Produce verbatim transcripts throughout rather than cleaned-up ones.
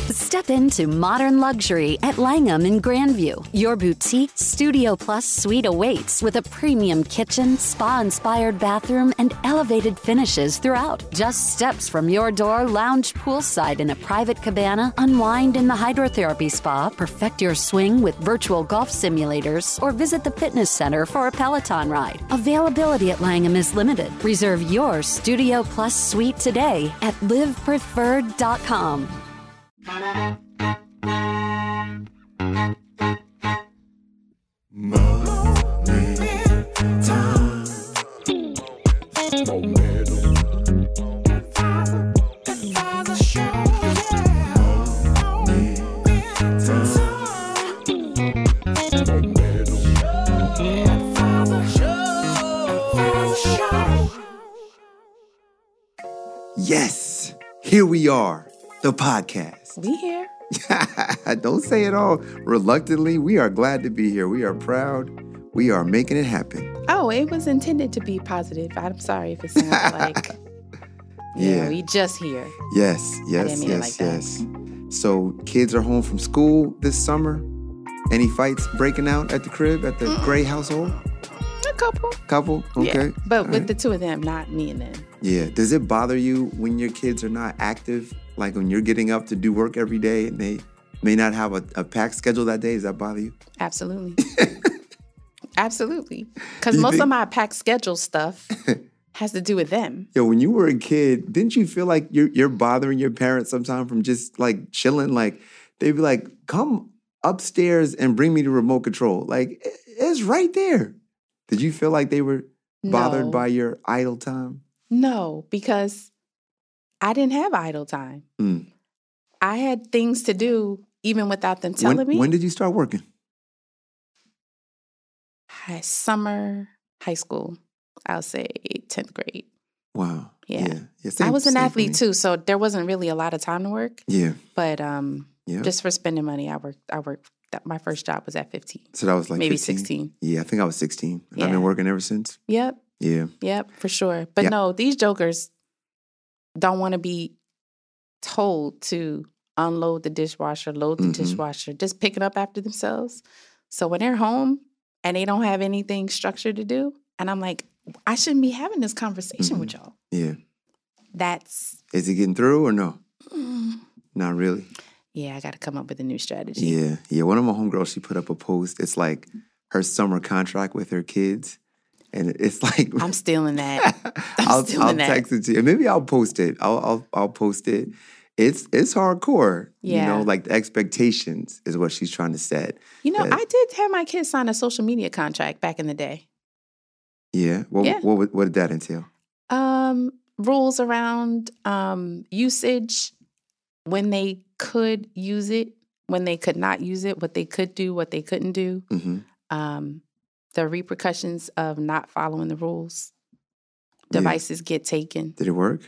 Step into modern luxury at Langham in Grandview. Your boutique Studio Plus suite awaits with a premium kitchen, spa-inspired bathroom, and elevated finishes throughout. Just steps from your door, lounge poolside in a private cabana, unwind in the hydrotherapy spa, perfect your swing with virtual golf simulators, or visit the fitness center for a Peloton ride. Availability at Langham is limited. Reserve your Studio Plus suite today at live preferred dot com. Yes, here we are, the podcast. We here. Don't say it all reluctantly. We are glad to be here. We are proud. We are making it happen. Oh, it was intended to be positive. I'm sorry if it sounds like, yeah, know, we just here. Yes, yes, yes, yes. So kids are home from school this summer. Any fights breaking out at the crib, at the Mm-mm. Gray household? A couple. Couple? Okay. Yeah, but all with right. the two of them, not me and them. Yeah. Does it bother you when your kids are not active? Like when you're getting up to do work every day and they may not have a, a packed schedule that day? Does that bother you? Absolutely. Absolutely. Because most think... of my packed schedule stuff has to do with them. Yeah, when you were a kid, didn't you feel like you're, you're bothering your parents sometimes from just like chilling? Like they'd be like, come upstairs and bring me the remote control. Like it's right there. Did you feel like they were bothered no. by your idle time? No, because I didn't have idle time. Mm. I had things to do even without them telling when, me. When did you start working? High, summer, high school. I'll say tenth grade. Wow. Yeah. yeah. yeah same, I was an athlete too, so there wasn't really a lot of time to work. Yeah. But um, yeah. just for spending money, I worked. I worked. My first job was at fifteen. So that was like maybe fifteen? sixteen. Yeah, I think I was sixteen. And yeah. I've been working ever since. Yep. Yeah. Yep, for sure. But yeah. no, these jokers don't want to be told to unload the dishwasher, load the mm-hmm. dishwasher, just pick it up after themselves. So when they're home and they don't have anything structured to do, and I'm like, I shouldn't be having this conversation mm-hmm. with y'all. Yeah. That's... Is it getting through or no? Mm. Not really. Yeah, I got to come up with a new strategy. Yeah. Yeah. One of my homegirls, she put up a post. It's like her summer contract with her kids. And it's like... I'm stealing that. I'm I'll, stealing I'll that. text it to you. Maybe I'll post it. I'll I'll, I'll post it. It's it's hardcore. Yeah. You know, like the expectations is what she's trying to set. You know, that, I did have my kids sign a social media contract back in the day. Yeah? What, yeah. What, what, what did that entail? Um, rules around um, usage, when they could use it, when they could not use it, what they could do, what they couldn't do. Mm-hmm. Um, the repercussions of not following the rules. Devices yeah. get taken. Did it work?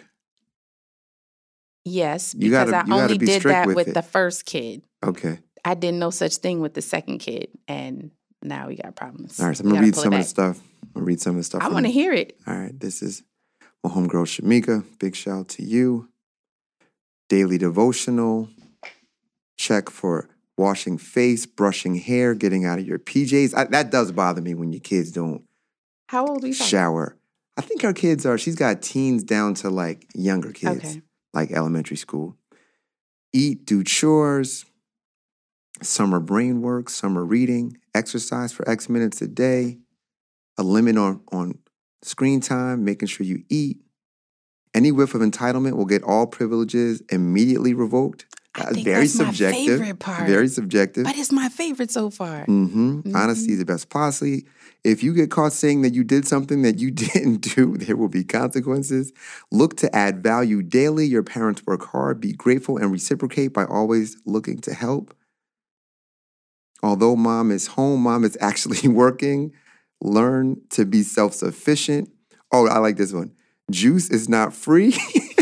Yes, because gotta, I only be did that with, with the first kid. Okay. I did no such thing with the second kid, and now we got problems. All right, so I'm going to read some of the stuff. I'm going to read some of the stuff. I want to hear it. All right, this is my homegirl, Shamika. Big shout out to you. Daily devotional. Check for washing face, brushing hair, getting out of your P Js. I, that does bother me when your kids don't How old are you talking? shower. I think our kids are, she's got teens down to like younger kids, okay. like elementary school. Eat, do chores, summer brain work, summer reading, exercise for X minutes a day, a limit on, on screen time, making sure you eat. Any whiff of entitlement will get all privileges immediately revoked. I think very that's subjective. My favorite part. Very subjective. But it's my favorite so far. Mm-hmm. Mm-hmm. Honesty is the best policy. If you get caught saying that you did something that you didn't do, there will be consequences. Look to add value daily. Your parents work hard. Be grateful and reciprocate by always looking to help. Although mom is home, mom is actually working. Learn to be self-sufficient. Oh, I like this one. Juice is not free.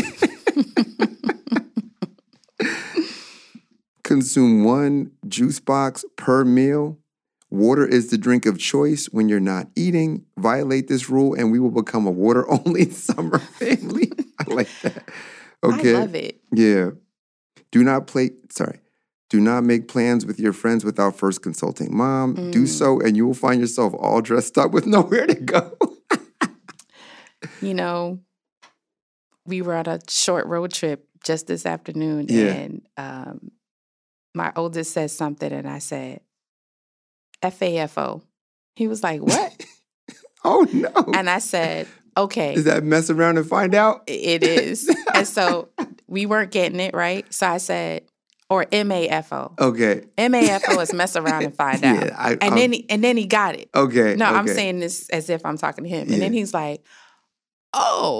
Consume one juice box per meal. Water is the drink of choice when you're not eating. Violate this rule and we will become a water-only summer family. I like that. Okay. I love it. Yeah. Do not play, sorry. Do not make plans with your friends without first consulting mom. Mm. Do so, and you will find yourself all dressed up with nowhere to go. You know, we were on a short road trip just this afternoon, Yeah. and um, my oldest said something, and I said, F A F O. He was like, what? Oh, no. And I said, okay. Is that mess around and find out? It is. And so we weren't getting it, right? So I said, or M A F O. Okay. M A F O is mess around and find out. Yeah, I, and I'm- then he, and then he got it. Okay. No, I'm okay. saying this as if I'm talking to him. Yeah. And then he's like, oh.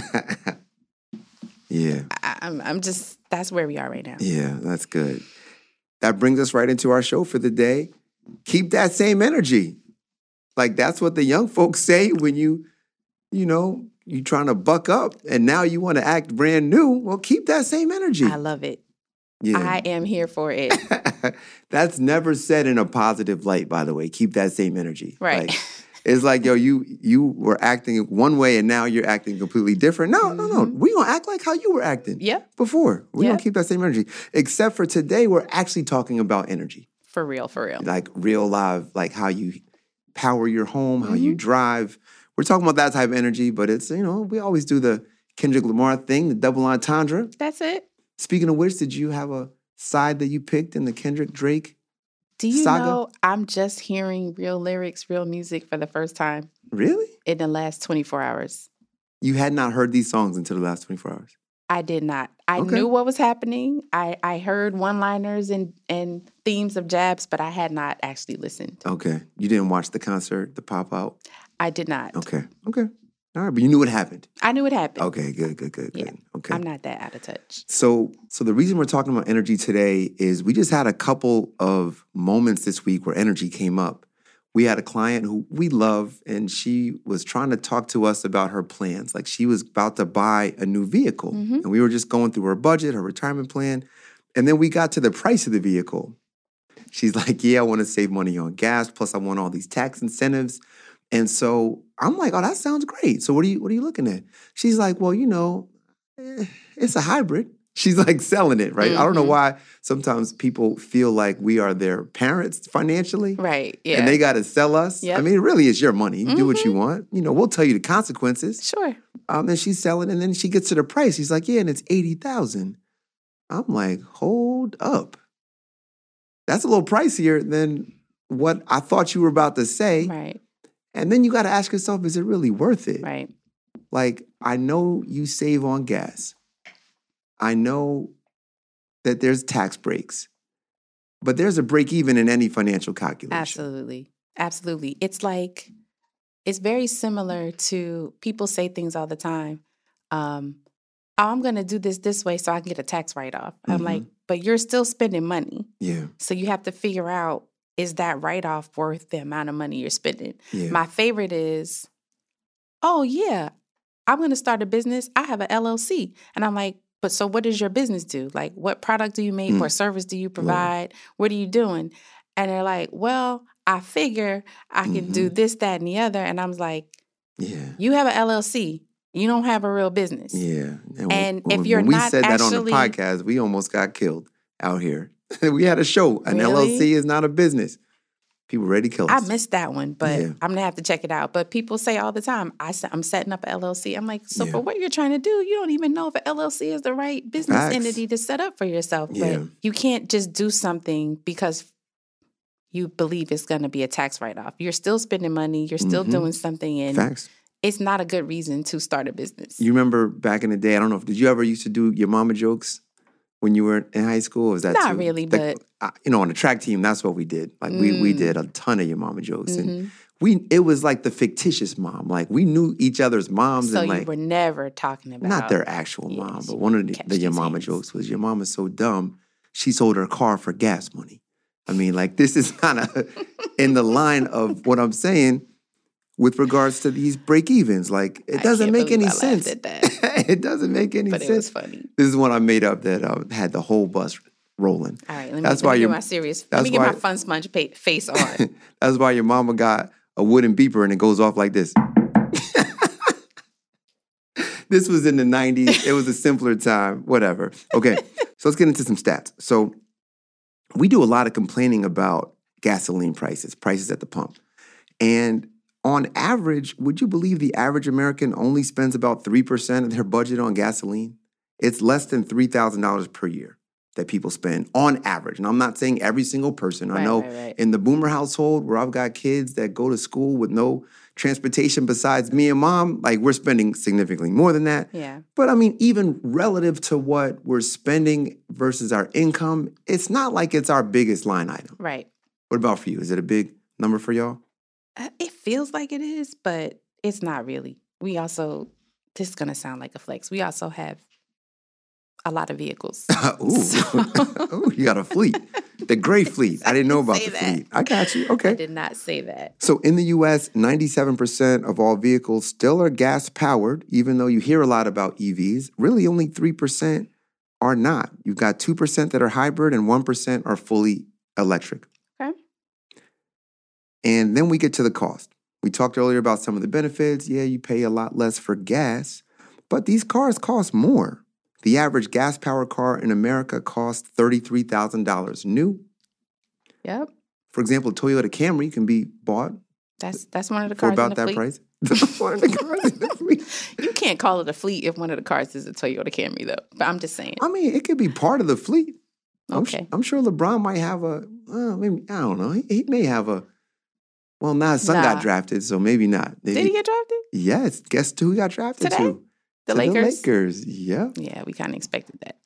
Yeah. I, I'm, I'm just, that's where we are right now. Yeah, that's good. That brings us right into our show for the day. Keep that same energy. Like, that's what the young folks say when you, you know, you trying to buck up and now you want to act brand new. Well, keep that same energy. I love it. Yeah. I am here for it. That's never said in a positive light, by the way. Keep that same energy. Right. Like, it's like, yo, you you were acting one way and now you're acting completely different. No, Mm-hmm. no, no. We gonna act like how you were acting Yeah. before. We Yeah. gonna keep that same energy. Except for today, we're actually talking about energy. For real, for real. Like real live, like how you power your home, how Mm-hmm. you drive. We're talking about that type of energy, but it's, you know, we always do the Kendrick Lamar thing, the double entendre. That's it. Speaking of which, did you have a side that you picked in the Kendrick Drake? Do you Saga? know I'm just hearing real lyrics, real music for the first time Really? in the last twenty-four hours? You had not heard these songs until the last twenty-four hours. I did not. I Okay. knew what was happening. I, I heard one-liners and, and themes of jabs, but I had not actually listened. Okay. You didn't watch the concert, the pop out? I did not. Okay. Okay. All right. But you knew what happened. I knew it happened. Okay. Good, good, good, Yeah. good. Okay. I'm not that out of touch. So, so the reason we're talking about energy today is we just had a couple of moments this week where energy came up. We had a client who we love, and she was trying to talk to us about her plans. Like she was about to buy a new vehicle, Mm-hmm. and we were just going through her budget, her retirement plan, and then we got to the price of the vehicle. She's like, "Yeah, I want to save money on gas. Plus, I want all these tax incentives." And so I'm like, "Oh, that sounds great. So what are you what are you looking at?" She's like, "Well, you know, eh, it's a hybrid." She's like selling it, right? Mm-hmm. I don't know why sometimes people feel like we are their parents financially. Right. Yeah. And they got to sell us. Yep. I mean, it really is your money. You do what Mm-hmm. you want. You know, we'll tell you the consequences. Sure. Um, and she's selling, and then she gets to the price. She's like, "Yeah, and it's eighty thousand." I'm like, "Hold up, that's a little pricier than what I thought you were about to say." Right. And then you got to ask yourself, is it really worth it? Right. Like, I know you save on gas. I know that there's tax breaks, but there's a break even in any financial calculation. Absolutely. Absolutely. It's like, it's very similar to people say things all the time. Um, oh, I'm going to do this this way so I can get a tax write-off. I'm Mhm. like, but you're still spending money. Yeah, So you have to figure out, is that write-off worth the amount of money you're spending? yeah. My favorite is, oh, yeah, I'm going to start a business. I have an L L C. And I'm like, but so what does your business do? Like, what product do you make? Mm. What service do you provide? What are you doing? And they're like, well, I figure I can do Mhm. this, that, and the other. And I'm like, yeah. you have an L L C. You don't have a real business. Yeah. And when, if you're when we not said that on the actually- podcast, we almost got killed out here. We had a show. An L L C Really? is not a business. People ready to kill I us. missed that one, but Yeah. I'm going to have to check it out. But people say all the time, I, se- I'm setting up an L L C. I'm like, so Yeah. for what you're trying to do, you don't even know if an L L C is the right business Facts. entity to set up for yourself. Yeah. But you can't just do something because you believe it's going to be a tax write-off. You're still spending money. You're still Mhm. doing something. And Facts. it's not a good reason to start a business. You remember back in the day, I don't know if, did you ever used to do your mama jokes when you were in high school? Or was that Not too- really, like, but- I- you know, on the track team, that's what we did. Like we we Mm. did a ton of your mama jokes. And Mhm. we, it was like the fictitious mom. Like we knew each other's moms So and you like, were never talking about not their actual Yeah, mom, she but one of the, catch the your these mama hands. jokes was, your mama's so dumb, she sold her car for gas money. I mean, like this is kind of in the line of what I'm saying with regards to these break evens. Like it I doesn't can't make any believe I laughed sense. at that. It doesn't make any But it sense. was funny. This is one I made up that uh, had the whole bus rolling. All right, let me, That's let why me your- get my serious, let that's me get why- my fun sponge pa- face on. That's why your mama got a wooden beeper and it goes off like this. This was in the nineties. It was a simpler time. Whatever. Okay. So let's get into some stats. So we do a lot of complaining about gasoline prices, prices at the pump. And on average, would you believe the average American only spends about three percent of their budget on gasoline? It's less than three thousand dollars per year that people spend on average. And I'm not saying every single person. Right, I know right, right. in the Boomer household where I've got kids that go to school with no transportation besides me and mom, like we're spending significantly more than that. Yeah. But I mean, even relative to what we're spending versus our income, it's not like it's our biggest line item. Right. What about for you? Is it a big number for y'all? Uh, It feels like it is, but it's not really. We also, this is going to sound like a flex. We also have a lot of vehicles. Ooh. So- Ooh, you got a fleet. The gray fleet. I didn't know about say the that. fleet. I got you. I Okay. did not say that. So in the U S, ninety-seven percent of all vehicles still are gas powered, even though you hear a lot about E Vs. Really, only three percent are not. You've got two percent that are hybrid and one percent are fully electric. Okay. And then we get to the cost. We talked earlier about some of the benefits. Yeah, you pay a lot less for gas, but these cars cost more. The average gas-powered car in America costs thirty-three thousand dollars new. Yep. For example, a Toyota Camry can be bought That's that's one of the for cars about in the that fleet. price. One of the cars in the fleet. You can't call it a fleet if one of the cars is a Toyota Camry, though. But I'm just saying. I mean, it could be part of the fleet. I'm, Okay. su- I'm sure LeBron might have a, uh, maybe, I don't know. He, he may have a, well, now his son Nah. got drafted, so maybe not. Did he get drafted? Yes. Guess who he got drafted Today? to? The To Lakers? The Lakers, yeah. Yeah, we kind of expected that.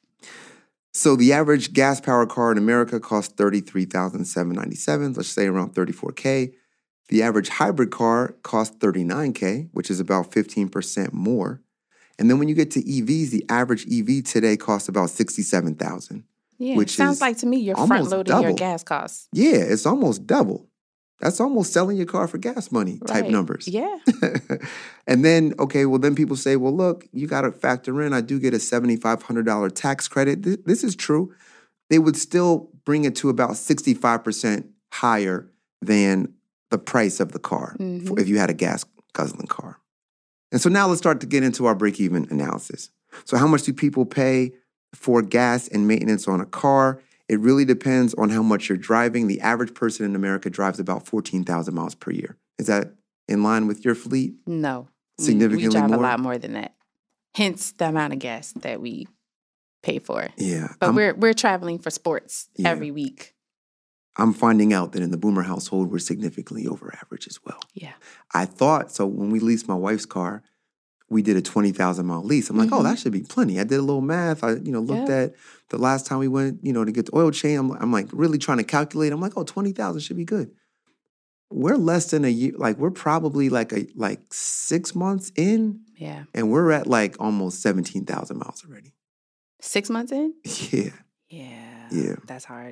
So the average gas-powered car in America costs thirty-three thousand seven hundred ninety-seven dollars, let's say around thirty-four thousand dollars. The average hybrid car costs thirty-nine thousand dollars, which is about fifteen percent more. And then when you get to E Vs, the average E V today costs about sixty-seven thousand dollars. Yeah, Which sounds is like to me you're almost front loading your double. gas costs. Yeah, it's almost double. That's almost selling your car for gas money type Right. numbers. Yeah. And then, okay, well, then people say, well, look, you got to factor in, I do get a seven thousand five hundred dollars tax credit. Th- This is true. They would still bring it to about sixty-five percent higher than the price of the car Mhm. for- if you had a gas guzzling car. And so now let's start to get into our break-even analysis. So how much do people pay for gas and maintenance on a car? It really depends on how much you're driving. The average person in America drives about fourteen thousand miles per year. Is that in line with your fleet? No. We- Significantly We drive more? a lot more than that. Hence the amount of gas that we pay for. Yeah. But I'm, we're we're traveling for sports Yeah. every week. I'm finding out that in the Boomer household, we're significantly over average as well. Yeah. I thought, so when we leased my wife's car, we did a twenty thousand mile lease. I'm like, oh, Mhm. that should be plenty. I did a little math. I, you know, looked Yeah. at the last time we went, you know, to get the oil change. I'm, I'm like really trying to calculate. I'm like, oh, twenty thousand should be good. We're less than a year. Like we're probably like a like six months in, Yeah. and we're at like almost seventeen thousand miles already. Six months in? Yeah. Yeah. Yeah. That's hard.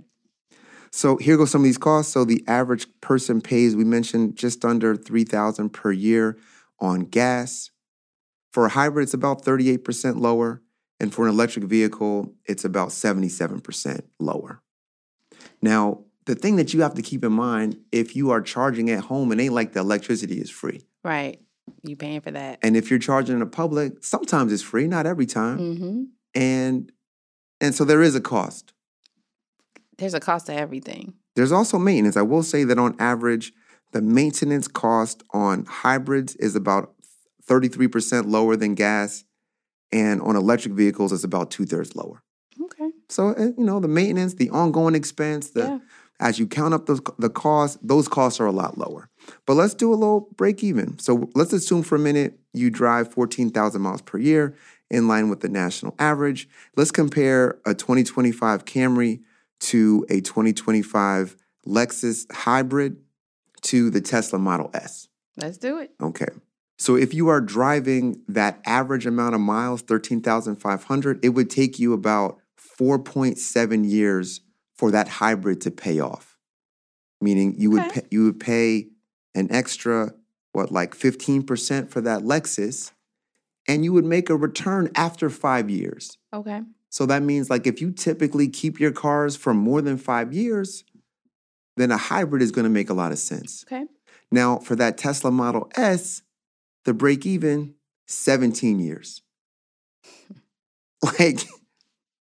So here go some of these costs. So the average person pays, we mentioned, just under three thousand dollars per year on gas. For a hybrid, it's about thirty-eight percent lower. And for an electric vehicle, it's about seventy-seven percent lower. Now, the thing that you have to keep in mind, if you are charging at home, it ain't like the electricity is free. Right. You paying for that. And if you're charging in the public, sometimes it's free, not every time. Mm-hmm. And and so there is a cost. There's a cost to everything. There's also maintenance. I will say that on average, the maintenance cost on hybrids is about thirty-three percent lower than gas, and on electric vehicles, it's about two-thirds lower. Okay. So, uh, you know, the maintenance, the ongoing expense, the Yeah. as you count up those, the costs, those costs are a lot lower. But let's do a little break even. So let's assume for a minute you drive fourteen thousand miles per year in line with the national average. Let's compare a twenty twenty-five Camry to a twenty twenty-five Lexus hybrid to the Tesla Model S. Let's do it. Okay. So if you are driving that average amount of miles, thirteen thousand five hundred, it would take you about four point seven years for that hybrid to pay off. Meaning you would Okay. pay, you would pay an extra, what, like fifteen percent for that Lexus, and you would make a return after five years. Okay. So that means like if you typically keep your cars for more than five years, then a hybrid is going to make a lot of sense. Okay. Now, for that Tesla Model S, the break even, seventeen years. Like,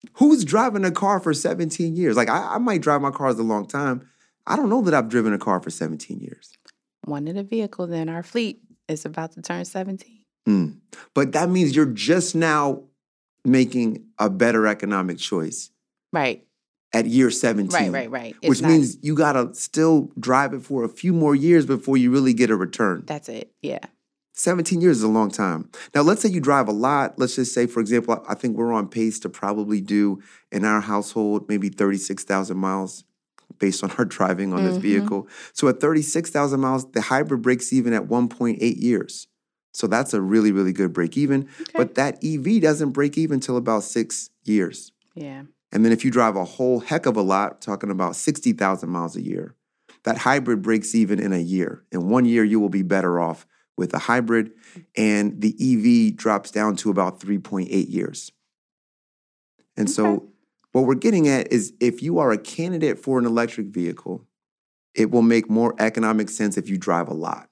Who's driving a car for seventeen years? Like, I, I might drive my cars a long time. I don't know that I've driven a car for seventeen years. One of the vehicles in our fleet is about to turn seventeen. Mm. But that means you're just now making a better economic choice. Right. At year seventeen. Right, right, right. It's which not, means you got to still drive it for a few more years before you really get a return. That's it. Yeah. seventeen years is a long time. Now, let's say you drive a lot. Let's just say, for example, I think we're on pace to probably do in our household maybe thirty-six thousand miles based on our driving on mm-hmm. this vehicle. So at thirty-six thousand miles, the hybrid breaks even at one point eight years. So that's a really, really good break even. Okay. But that E V doesn't break even until about six years. Yeah. And then if you drive a whole heck of a lot, talking about sixty thousand miles a year, that hybrid breaks even in a year. In one year, you will be better off with a hybrid, and the E V drops down to about three point eight years. And okay. so what we're getting at is if you are a candidate for an electric vehicle, it will make more economic sense if you drive a lot.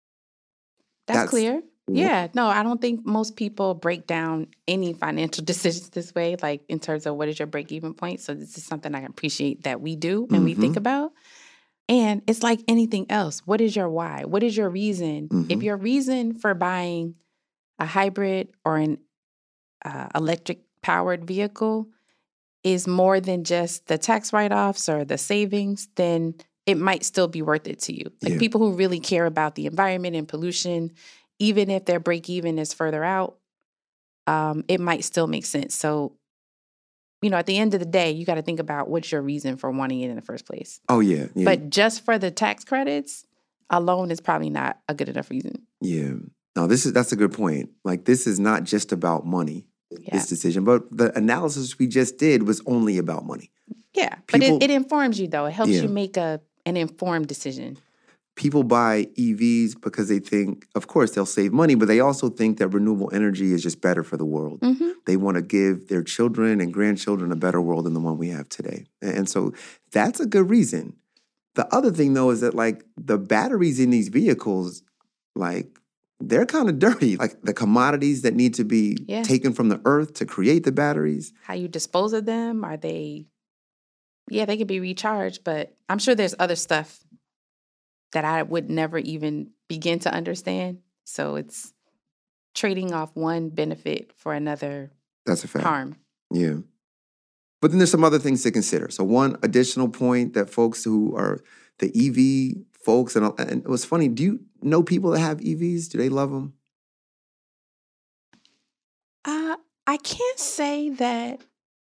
That's, That's clear. Yeah, no, I don't think most people break down any financial decisions this way, like in terms of what is your break-even point. So this is something I appreciate that we do and mm-hmm. we think about. And it's like anything else. What is your why? What is your reason? Mm-hmm. If your reason for buying a hybrid or an uh, electric-powered vehicle is more than just the tax write-offs or the savings, then it might still be worth it to you. Like yeah. people who really care about the environment and pollution, even if their break-even is further out, um, it might still make sense. So, you know, at the end of the day, you got to think about what's your reason for wanting it in the first place. Oh, yeah, yeah. But just for the tax credits alone is probably not a good enough reason. Yeah. No, this is that's a good point. Like, this is not just about money, yeah. this decision. But the analysis we just did was only about money. Yeah. People, but it, it informs you, though. It helps yeah. you make a an informed decision. People buy E Vs because they think, of course, they'll save money, but they also think that renewable energy is just better for the world. Mm-hmm. They want to give their children and grandchildren a better world than the one we have today. And so that's a good reason. The other thing, though, is that, like, the batteries in these vehicles, like, they're kind of dirty. Like, the commodities that need to be yeah. taken from the earth to create the batteries. How you dispose of them, are they... Yeah, they could be recharged, but I'm sure there's other stuff that I would never even begin to understand. So it's trading off one benefit for another That's a fact. harm. Yeah. But then there's some other things to consider. So one additional point that folks who are the E V folks, and, and it was funny, do you know people that have E Vs? Do they love them? Uh, I can't say that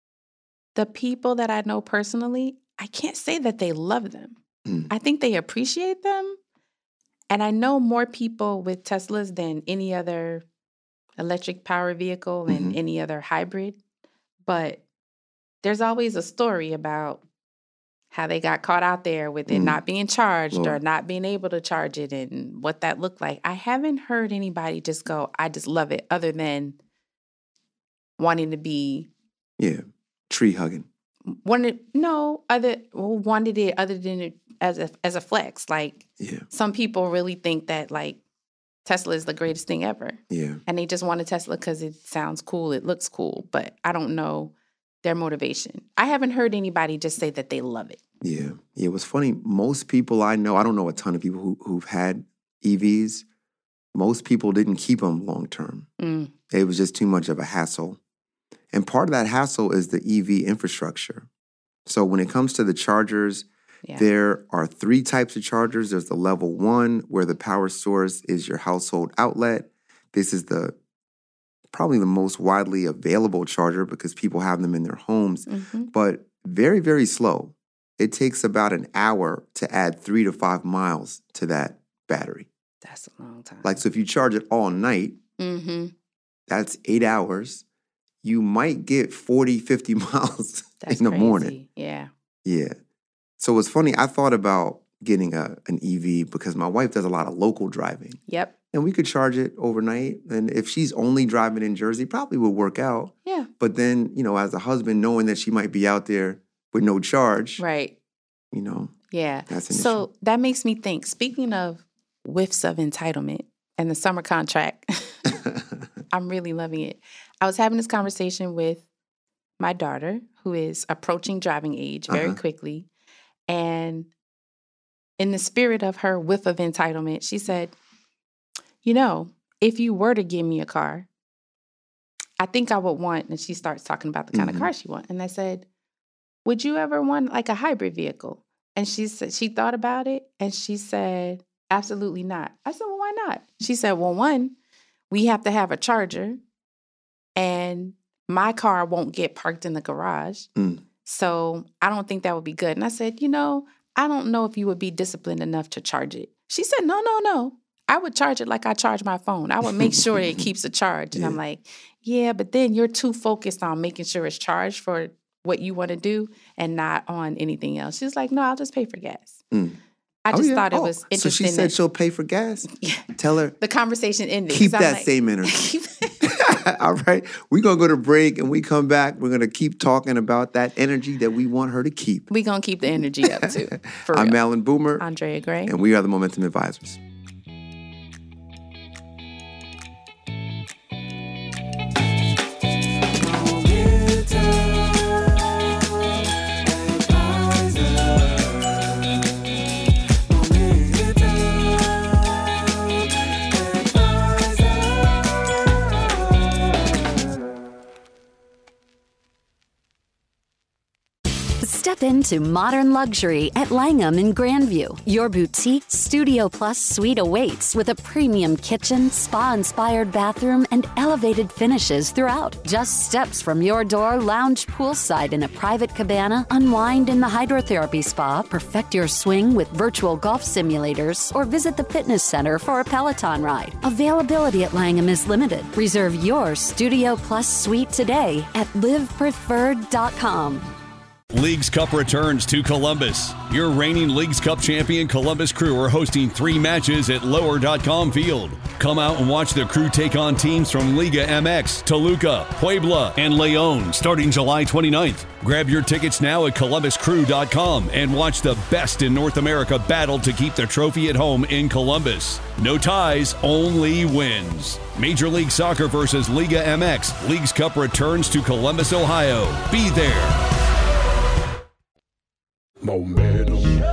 the people that I know personally, I can't say that they love them. Mm. I think they appreciate them. And I know more people with Teslas than any other electric power vehicle and mm-hmm. any other hybrid. But there's always a story about how they got caught out there with it mm. not being charged Lord. or not being able to charge it and what that looked like. I haven't heard anybody just go, I just love it, other than wanting to be... Yeah. Tree hugging. Wanted no other well, wanted it other than it as a as a flex. Like yeah. some people really think that like Tesla is the greatest thing ever. Yeah. And they just want a Tesla because it sounds cool, it looks cool, but I don't know their motivation. I haven't heard anybody just say that they love it. Yeah. Yeah. It was funny. Most people I know, I don't know a ton of people who who've had E Vs. Most people didn't keep them long term. Mm. It was just too much of a hassle. And part of that hassle is the E V infrastructure. So when it comes to the chargers, yeah. there are three types of chargers. There's the level one, where the power source is your household outlet. This is the probably the most widely available charger because people have them in their homes, mm-hmm. but very, very slow. It takes about an hour to add three to five miles to that battery. That's a long time. Like, so if you charge it all night, mm-hmm. that's eight hours. You might get forty, fifty miles That's in the crazy. morning. Yeah. Yeah. So it's funny. I thought about getting a an E V because my wife does a lot of local driving. Yep. And we could charge it overnight. And if she's only driving in Jersey, probably would work out. Yeah. But then, you know, as a husband, knowing that she might be out there with no charge. Right. You know. Yeah. That's an so issue. That makes me think, speaking of whiffs of entitlement and the summer contract, I'm really loving it. I was having this conversation with my daughter, who is approaching driving age very Uh-huh. quickly. And in the spirit of her whiff of entitlement, she said, you know, if you were to give me a car, I think I would want, and she starts talking about the kind Mhm. of car she wants. And I said, would you ever want like a hybrid vehicle? And she said, she thought about it and she said, absolutely not. I said, well, why not? She said, well, one, we have to have a charger and my car won't get parked in the garage. Mm. So I don't think that would be good. And I said, you know, I don't know if you would be disciplined enough to charge it. She said, no, no, no. I would charge it like I charge my phone. I would make sure it keeps a charge. And Yeah. I'm like, yeah, but then you're too focused on making sure it's charged for what you want to do and not on anything else. She's like, no, I'll just pay for gas. Mm. I Oh, just yeah. thought it Oh, was So interesting. she said that- she'll pay for gas? Yeah. Tell her, the conversation ended. keep 'cause I'm that like- same energy. All right. We're going to go to break and we come back. We're going to keep talking about that energy that we want her to keep. We're going to keep the energy up too. For I'm real. Alan Boomer. Andrea Gray. And we are the Momentum Advisors. Step into modern luxury at Langham in Grandview. Your boutique Studio Plus suite awaits with a premium kitchen, spa-inspired bathroom, and elevated finishes throughout. Just steps from your door, lounge poolside in a private cabana, unwind in the hydrotherapy spa, perfect your swing with virtual golf simulators, or visit the fitness center for a Peloton ride. Availability at Langham is limited. Reserve your Studio Plus suite today at live preferred dot com. Leagues Cup returns to Columbus. Your reigning Leagues Cup champion Columbus Crew are hosting three matches at lower dot com Field. Come out and watch the Crew take on teams from Liga M X, Toluca, Puebla, and Leon starting July twenty-ninth. Grab your tickets now at columbus crew dot com and watch the best in North America battle to keep the trophy at home in Columbus. No ties, only wins. Major League Soccer versus Liga M X. Leagues Cup returns to Columbus, Ohio. Be there. Momentum.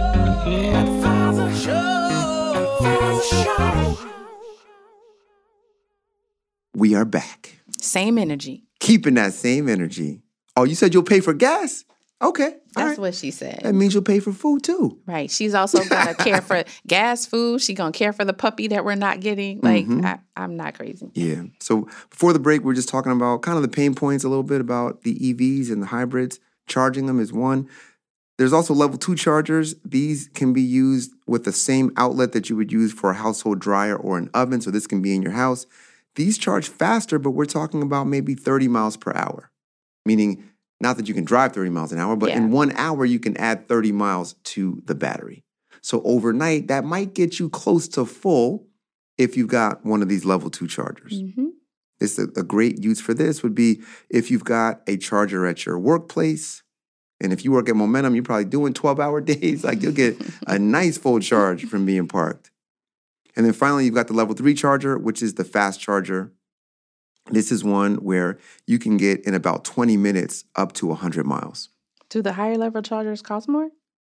We are back. Same energy. Keeping that same energy. Oh, you said you'll pay for gas? Okay. All That's right. what she said. That means you'll pay for food too. Right. She's also going to care for gas, food. She's going to care for the puppy that we're not getting. Like, Mhm. I, I'm not crazy. Yeah. So before the break, we are just talking about kind of the pain points a little bit about the E Vs and the hybrids. Charging them is one. There's also level two chargers. These can be used with the same outlet that you would use for a household dryer or an oven. So this can be in your house. These charge faster, but we're talking about maybe thirty miles per hour, meaning not that you can drive thirty miles an hour, but Yeah. in one hour, you can add thirty miles to the battery. So overnight, that might get you close to full if you've got one of these level two chargers. Mm-hmm. It's a, a great use for this would be if you've got a charger at your workplace. And if you work at Momentum, you're probably doing twelve-hour days. Like you'll get a nice full charge from being parked. And then finally, you've got the level three charger, which is the fast charger. This is one where you can get in about twenty minutes up to one hundred miles. Do the higher level chargers cost more?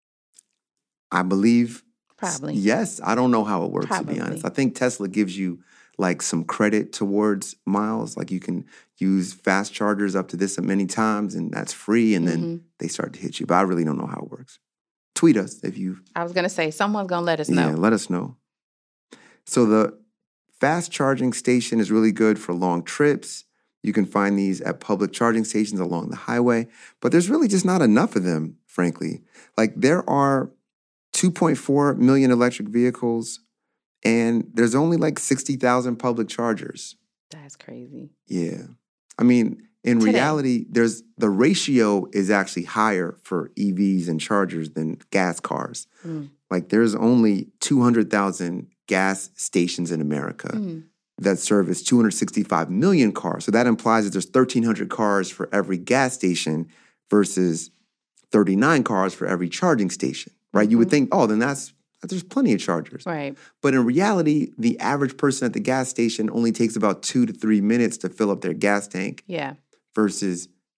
I believe. Probably. Yes. I don't know how it works, to be Probably. honest. I think Tesla gives you like some credit towards miles. Like you can use fast chargers up to this many times and that's free. And then Mhm. they start to hit you. But I really don't know how it works. Tweet us if you I was going to say, someone's going to let us know. Yeah, let us know. So the fast charging station is really good for long trips. You can find these at public charging stations along the highway, but there's really just not enough of them, frankly. Like there are two point four million electric vehicles and there's only like sixty thousand public chargers. That's crazy. Yeah. I mean, in Today. reality, there's the ratio is actually higher for E Vs and chargers than gas cars. Mm. Like there's only two hundred thousand gas stations in America Mm. that service two hundred sixty-five million cars. So that implies that there's thirteen hundred cars for every gas station versus thirty-nine cars for every charging station, right? You would Mhm. think, oh, then that's there's plenty of chargers. Right. But in reality, the average person at the gas station only takes about two to three minutes to fill up their gas tank Yeah. versus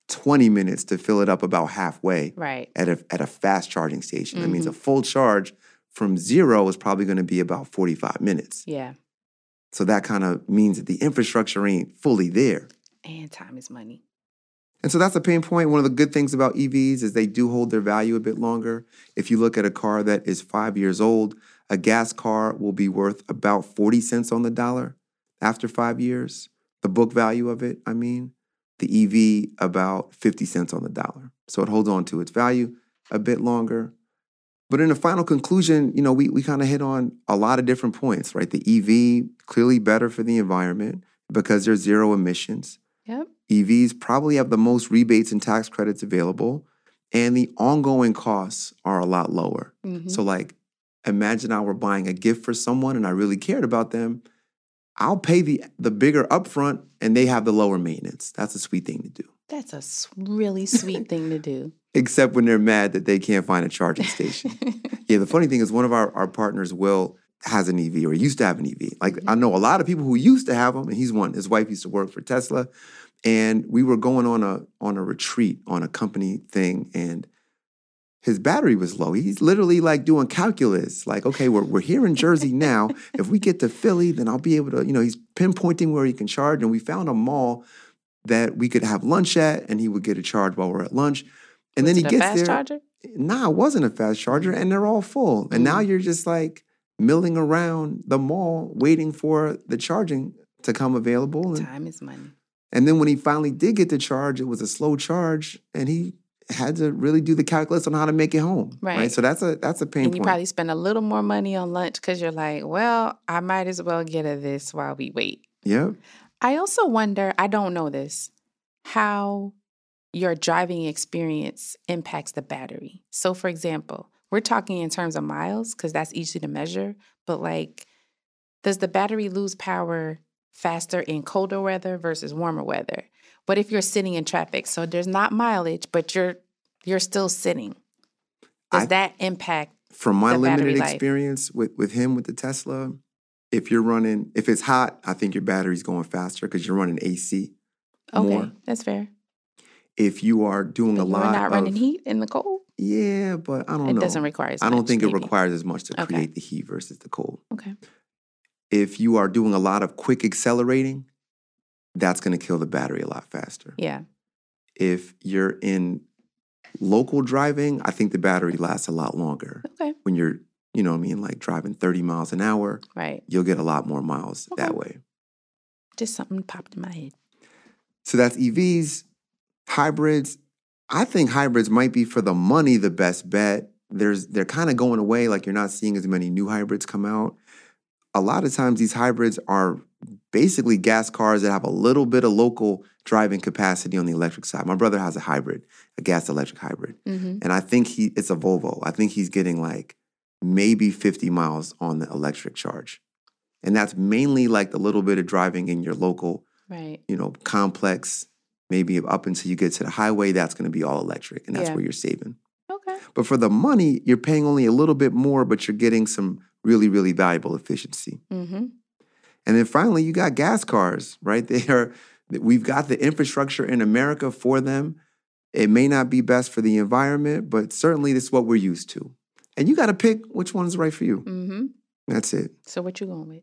twenty minutes to fill it up about halfway Right. at a at a fast charging station. Mm-hmm. That means a full charge from zero is probably going to be about forty-five minutes. Yeah. So that kind of means that the infrastructure ain't fully there. And time is money. And so that's a pain point. One of the good things about E Vs is they do hold their value a bit longer. If you look at a car that is five years old, a gas car will be worth about forty cents on the dollar after five years. The book value of it, I mean. The E V, about fifty cents on the dollar. So it holds on to its value a bit longer. But in the final conclusion, you know, we, we kind of hit on a lot of different points, right? The E V, clearly better for the environment because there's zero emissions. Yep. E Vs probably have the most rebates and tax credits available, and the ongoing costs are a lot lower. Mm-hmm. So like, imagine I were buying a gift for someone and I really cared about them. I'll pay the the bigger upfront and they have the lower maintenance. That's a sweet thing to do. That's a s- really sweet thing to do. Except when they're mad that they can't find a charging station. Yeah, the funny thing is one of our, our partners, Will, has an E V or used to have an E V. Like I know a lot of people who used to have them, and he's one. His wife used to work for Tesla. And we were going on a on a retreat on a company thing, and his battery was low. He's literally like doing calculus. Like, okay, we're we're here in Jersey now. If we get to Philly, then I'll be able to, you know, he's pinpointing where he can charge. And we found a mall that we could have lunch at, and he would get a charge while we're at lunch. And Was then he it a gets fast there. charger? Nah, it wasn't a fast charger, and they're all full. And Mm. now you're just like milling around the mall waiting for the charging to come available. And, Time is money. and then when he finally did get the charge, it was a slow charge, and he had to really do the calculus on how to make it home. Right. So that's a that's a pain And you point. probably spend a little more money on lunch because you're like, well, I might as well get a this while we wait. Yep. I also wonder, I don't know this, how your driving experience impacts the battery. So, for example, we're talking in terms of miles because that's easy to measure, but like, does the battery lose power faster in colder weather versus warmer weather? What if you're sitting in traffic? So there's not mileage, but you're you're still sitting. Does I- that impact? From my the battery limited life? experience with, with him with the Tesla, if you're running, if it's hot, I think your battery's going faster because you're running A C Okay, more. that's fair. If you are doing But a you're lot not of running heat in the cold? yeah, but I don't It know. doesn't require as I don't much, think it maybe. requires as much to Okay. create the heat versus the cold. Okay. If you are doing a lot of quick accelerating, that's going to kill the battery a lot faster. Yeah. If you're in local driving, I think the battery lasts a lot longer. Okay. When you're, you know what I mean, like driving thirty miles an hour, Right. you'll get a lot more miles Okay. that way. Just something popped in my head. So that's E Vs, hybrids. I think hybrids might be for the money the best bet. There's they're kind of going away, like you're not seeing as many new hybrids come out. A lot of times these hybrids are basically gas cars that have a little bit of local driving capacity on the electric side. My brother has a hybrid, a gas electric hybrid. Mm-hmm. And I think he it's a Volvo. I think he's getting like maybe fifty miles on the electric charge. And that's mainly like the little bit of driving in your local, Right. you know, complex, maybe up until you get to the highway, that's going to be all electric. And that's Yeah. where you're saving. Okay. But for the money, you're paying only a little bit more, but you're getting some really, really valuable efficiency. Mm-hmm. And then finally, you got gas cars, right? They are, we've got the infrastructure in America for them. It may not be best for the environment, but certainly this is what we're used to. And you got to pick which one is right for you. Mm-hmm. That's it. So what you going with?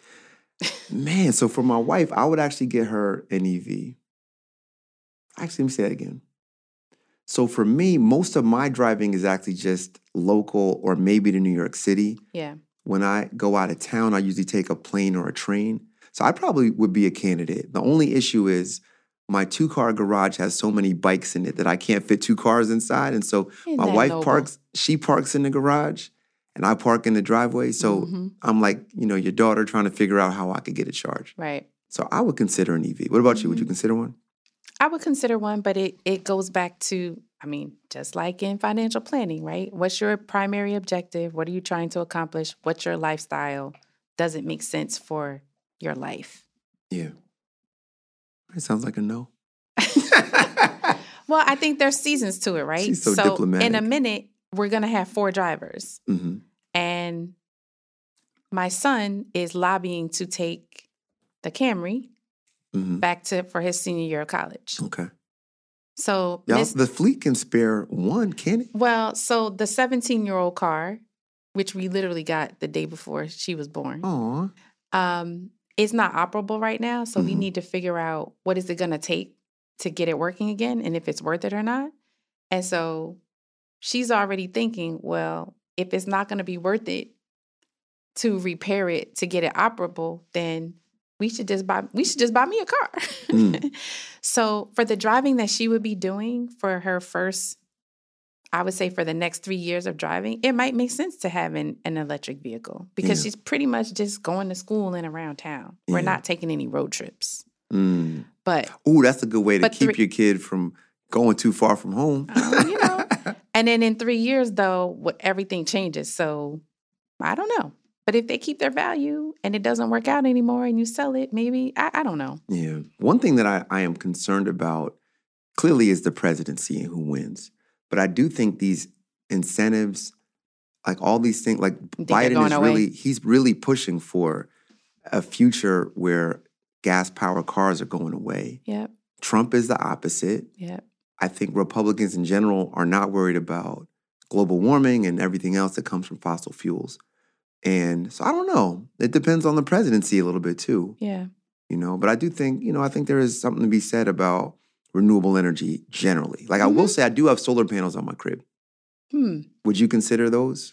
Man, so for my wife, I would actually get her an E V. Actually, let me say that again. So for me, most of my driving is actually just local or maybe to New York City. Yeah. When I go out of town, I usually take a plane or a train. So I probably would be a candidate. The only issue is my two-car garage has so many bikes in it that I can't fit two cars inside. And so Isn't my that wife noble? parks, she parks in the garage and I park in the driveway. So Mhm. I'm like, you know, your daughter trying to figure out how I could get a charge. Right. So I would consider an E V. What about you? Would you Mhm. consider one? I would consider one, but it it goes back to, I mean, just like in financial planning, right? What's your primary objective? What are you trying to accomplish? What's your lifestyle? Does it make sense for your life? Yeah. It sounds like a no. Well, I think there's seasons to it, right? She's so in a diplomatic. minute, we're going to have four drivers. hmm And my son is lobbying to take the Camry hmm back to for his senior year of college. Okay. So Y'all, Miss, the fleet can spare one, can it? well, so the seventeen-year-old car, which we literally got the day before she was born, Aw. um, it's not operable right now. So we Mhm. need to figure out what is it going to take to get it working again and if it's worth it or not. And so she's already thinking, well, if it's not going to be worth it to repair it to get it operable, then we should just buy we should just buy me a car. Mm. So for the driving that she would be doing for her first, I would say for the next three years of driving, it might make sense to have an, an electric vehicle because Yeah. she's pretty much just going to school and around town. We're Yeah. not taking any road trips. Mm. But Ooh, that's a good way to But keep three- your kid from going too far from home. uh, you know, and then in three years though, what everything changes. So I don't know. But if they keep their value and it doesn't work out anymore and you sell it, maybe I, I don't know. Yeah. One thing that I, I am concerned about clearly is the presidency and who wins. But I do think these incentives, like all these things, like think they're Biden going is away? really, he's really pushing for a future where gas powered cars are going away. Yep. Trump is the opposite. Yep. I think Republicans in general are not worried about global warming and everything else that comes from fossil fuels. And so I don't know. It depends on the presidency a little bit too, Yeah. you know. But I do think, you know, I think there is something to be said about renewable energy generally. Like I will Mhm. say I do have solar panels on my crib. Hmm. Would you consider those?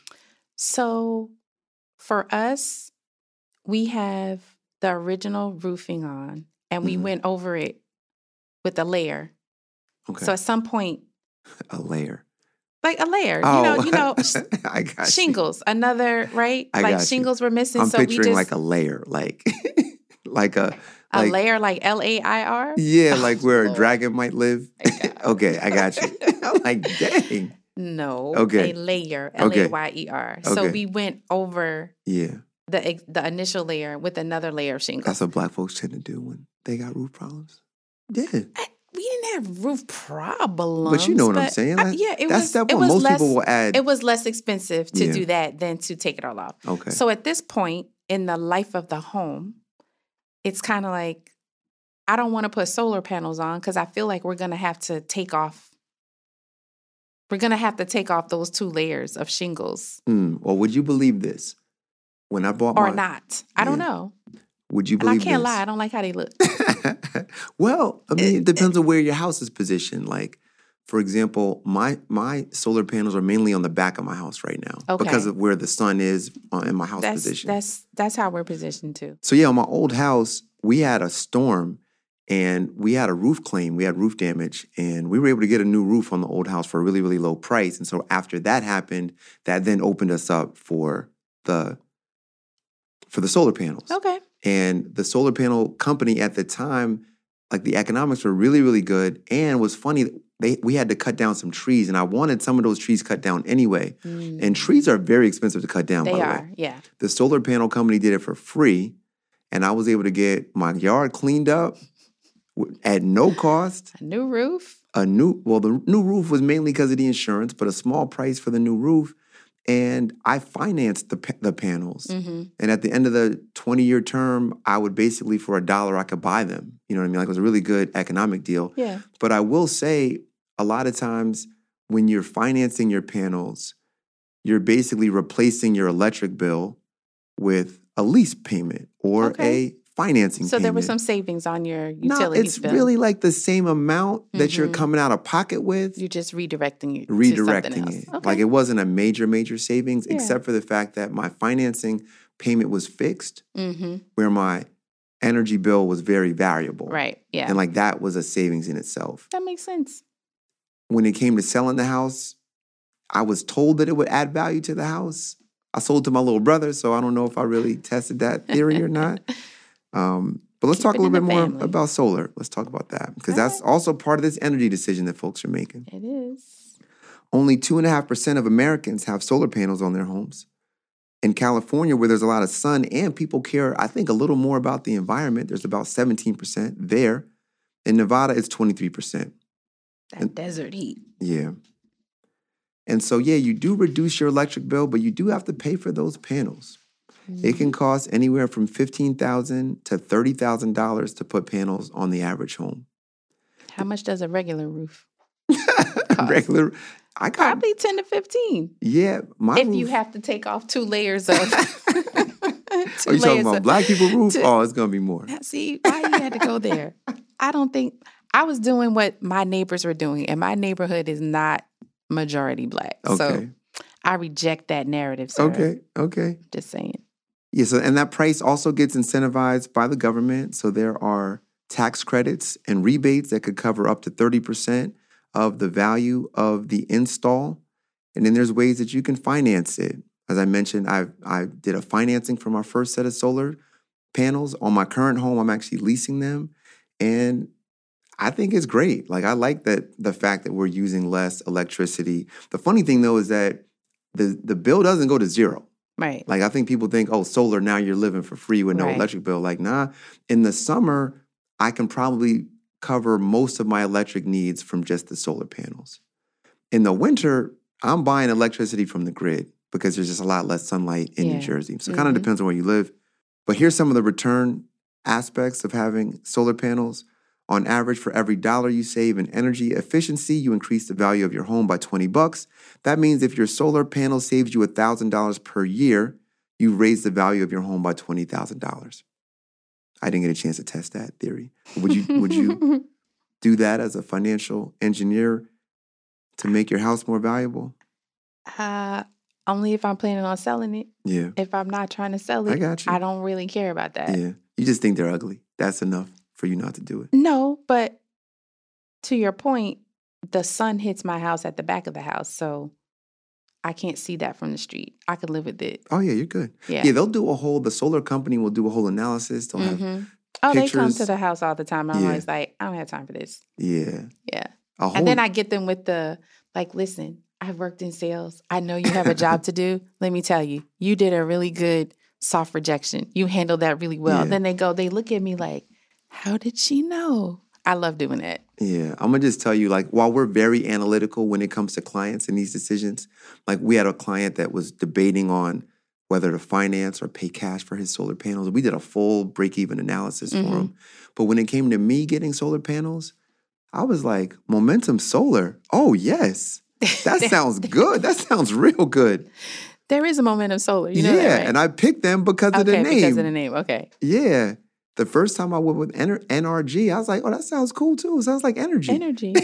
So for us, we have the original roofing on and we Mhm. went over it with a layer. Okay. So at some point, a layer. like a layer, Oh, you know, you know, I got you. shingles, another, right? I like got you. shingles were missing. I'm so we picturing just, like a layer, like like a a like, layer like L A I R? Yeah, like where a Lord. dragon might live. Okay, I got you. I'm like, dang. No. Okay. A layer, Okay. L A Y E R. So Okay. we went over Yeah, the ex- the initial layer with another layer of shingles. that's what black folks tend to do when they got roof problems. Yeah. I- we didn't have roof problems. But you know what I'm but saying? I- Like, yeah, it that's was. step it one. was Most less, people will add. It was less expensive to Yeah. do that than to take it all off. Okay. So at this point in the life of the home, it's kind of like I don't want to put solar panels on because I feel like we're gonna have to take off. We're gonna have to take off those two layers of shingles, Mm, well, would you believe this? When I bought or my, not. I don't Yeah. know, would you and I believe can't this? lie. I don't like how they look. Well, I mean, it depends on where your house is positioned. Like, for example, my my solar panels are mainly on the back of my house right now Okay. because of where the sun is uh, in my house That's position. that's that's how we're positioned too. So yeah, on my old house, we had a storm and we had a roof claim. We had roof damage and we were able to get a new roof on the old house for a really, really low price. And so after that happened, that then opened us up for the for the solar panels. Okay. And the solar panel company at the time, like the economics were really, really good. And what's funny, they we had to cut down some trees, and I wanted some of those trees cut down anyway. And trees are very expensive to cut down, They by the are, way. yeah. The solar panel company did it for free, and I was able to get my yard cleaned up w- at no cost. A new roof. A new, well, the new roof was mainly because of the insurance, but a small price for the new roof. And I financed the pa- the panels. Mm-hmm. And at the end of the twenty-year term, I would basically, for a dollar, I could buy them. You know what I mean? Like it was a really good economic deal. Yeah. But I will say, a lot of times when you're financing your panels, you're basically replacing your electric bill with a lease payment or Okay. a financing So payment. there was some savings on your No, utilities it's bill. really like the same amount that you're Mhm. coming out of pocket with. You're just redirecting it to redirecting something else. it. Okay. Like it wasn't a major, major savings, Yeah. except for the fact that my financing payment was fixed, mm-hmm. where my energy bill was very variable. Right. Yeah. And like that was a savings in itself. that makes sense. When it came to selling the house, I was told that it would add value to the house. I sold to my little brother, so I don't know if I really tested that theory or not. Um, but let's Keep talk it a little in bit the more family. about solar. Let's talk about that because All that's right. also part of this energy decision that folks are making. It is. Only two and a half percent of Americans have solar panels on their homes. In California, where there's a lot of sun and people care, I think, a little more about the environment, there's about seventeen percent there. In Nevada, it's twenty-three percent. That And- desert heat. Yeah. And so, yeah, you do reduce your electric bill, but you do have to pay for those panels. It can cost anywhere from fifteen thousand dollars to thirty thousand dollars to put panels on the average home. How much does a regular roof? Regular, I got Probably ten to fifteen. Yeah, my If roof, you have to take off two layers of. two Are you talking about of- black people roof? to- Oh, it's gonna be more. See, why you had to go there? I don't think I was doing what my neighbors were doing, and my neighborhood is not majority black. Okay. So I reject that narrative, sir. Okay, okay. Just saying. Yeah, so and that price also gets incentivized by the government. So there are tax credits and rebates that could cover up to thirty percent of the value of the install. And then there's ways that you can finance it. As I mentioned, I I did a financing for my first set of solar panels. On my current home, I'm actually leasing them. And I think it's great. Like, I like that the fact that we're using less electricity. The funny thing, though, is that the, the bill doesn't go to zero. Right. Like, I think people think, oh, solar, now you're living for free with no Right. electric bill. Like, nah. In the summer, I can probably cover most of my electric needs from just the solar panels. In the winter, I'm buying electricity from the grid because there's just a lot less sunlight in Yeah. New Jersey. So it kind of Mhm. depends on where you live. But here's some of the return aspects of having solar panels. On average, for every dollar you save in energy efficiency, you increase the value of your home by twenty bucks. That means if your solar panel saves you one thousand dollars per year, you raise the value of your home by twenty thousand dollars. I didn't get a chance to test that theory. Would you would you do that as a financial engineer to make your house more valuable? Uh, only if I'm planning on selling it. Yeah. If I'm not trying to sell it, I got you. I don't really care about that. Yeah. You just think they're ugly. That's enough for you not to do it. No, but to your point, the sun hits my house at the back of the house, so I can't see that from the street. I could live with it. Oh, yeah, you're good. Yeah. Yeah, they'll do a whole, the solar company will do a whole analysis. They'll have, Mhm. Oh, they come pictures. to the house all the time. I'm Yeah. always like, I don't have time for this. yeah. Yeah. A whole, And then I get them with the, like, listen, I've worked in sales. I know you have a job to do. Let me tell you, you did a really good soft rejection. You handled that really well. Yeah. Then they go, they look at me like, how did she know? I love doing that. Yeah, I'm gonna just tell you, like, while we're very analytical when it comes to clients and these decisions, like, we had a client that was debating on whether to finance or pay cash for his solar panels. We did a full break-even analysis Mhm. for him. But when it came to me getting solar panels, I was like, Momentum Solar? Oh, yes. That sounds good. That sounds real good. There is a Momentum Solar. You know yeah, that, right? and I picked them because of the Okay, name. because of the name. Okay. Yeah. The first time I went with N R G, I was like, oh, that sounds cool too. It sounds like energy. Energy.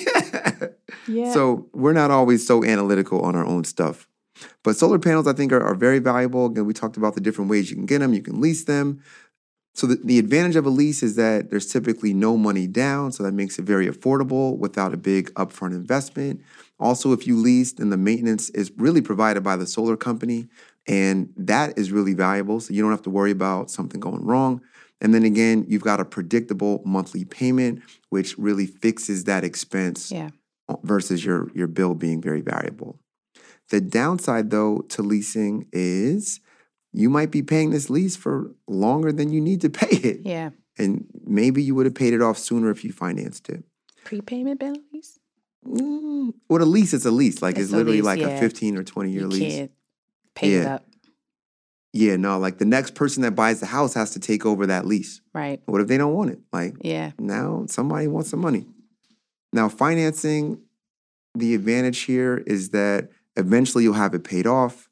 Yeah. So we're not always so analytical on our own stuff. But solar panels, I think, are, are very valuable. Again, we talked about the different ways you can get them. You can lease them. So the, the advantage of a lease is that there's typically no money down, so that makes it very affordable without a big upfront investment. Also, if you lease, then the maintenance is really provided by the solar company, and that is really valuable, so you don't have to worry about something going wrong. And then again, you've got a predictable monthly payment, which really fixes that expense Yeah. versus your, your bill being very variable. The downside, though, to leasing is you might be paying this lease for longer than you need to pay it. Yeah. And maybe you would have paid it off sooner if you financed it. Prepayment penalties? Mm, well, a lease is a lease. Like, it's, It's a literally lease, like yeah. a fifteen or twenty year You lease. can't pay it Yeah. up. Yeah, no, like the next person that buys the house has to take over that lease. Right. What if they don't want it? Like, Yeah. now somebody wants some money. Now, financing, the advantage here is that eventually you'll have it paid off.